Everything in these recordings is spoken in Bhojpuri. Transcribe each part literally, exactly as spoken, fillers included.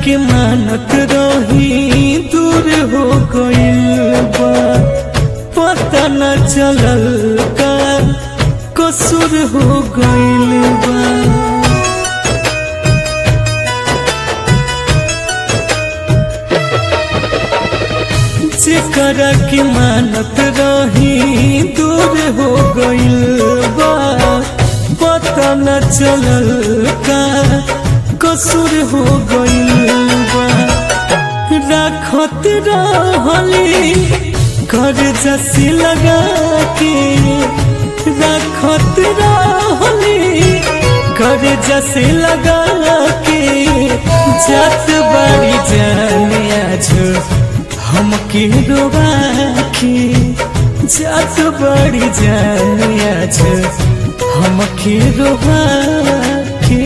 के मानत रही दूर हो गइल बा, पता न चलल का कसूर हो गइल बा। जेकरा के मानत रही दूर हो गइल बा, पता न चलल का कसूर हो गइल बा। राखत रहली घर जैसी लगा के, राखत रहली घर जैसे लगा के, जात बारी जाने आज हमके रोवा के, जात बारी जाने आज हमके रोवा के।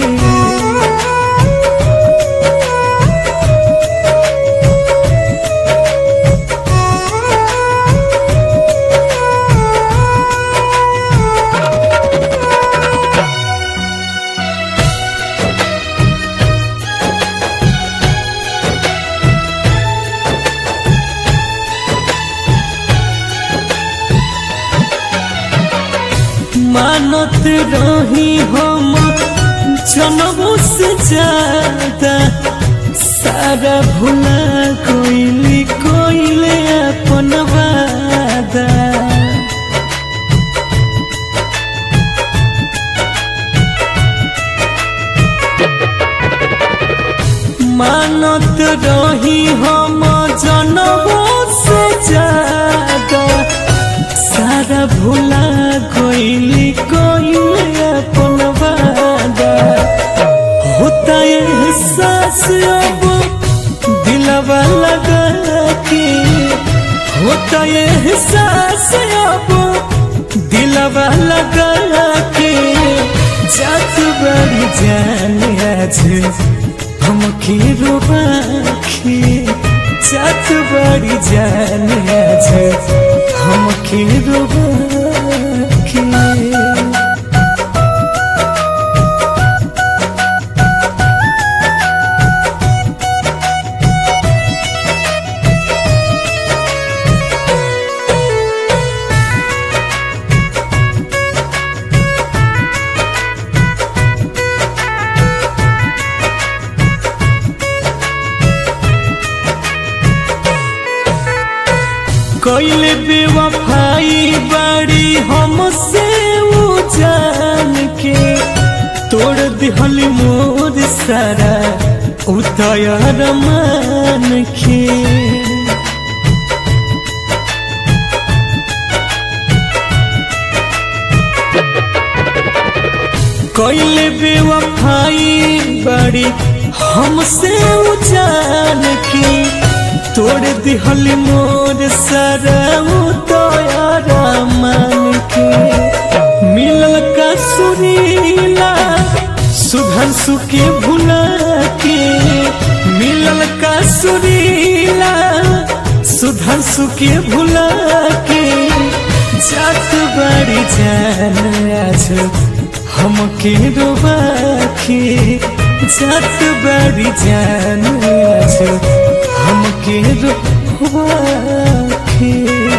मानत रही हम जनमों से ज्यादा, सारा भुला कोइली कोइले अपन वादा। मानत रही हम जनमों से ज्यादा, सारा भुला कोइली कोइले अपन वादा। होता एहसास अब दिलवा लगा के, होता एहसास अब दिलवा लगा के, जात बड़ी जान आज हमके रोवा के, जात बड़ी जान आज हमके रोवा के। कोइले बेवफाई बड़ी हमसे वो जान के, तोड़ दिहली मोर सारा उतार मान के। कोइले बेवफाई बड़ी हमसे वो जान के, तोड़ दिहली मोर सारा उतारा मान के। मिलल का सुरीला सुधांशु के भुला के, मिलल का सुरीला सुधांशु के भुला के, जात बड़ी जान आज हमके रोवा के, जात बड़ी जान आज हमके रोवा के।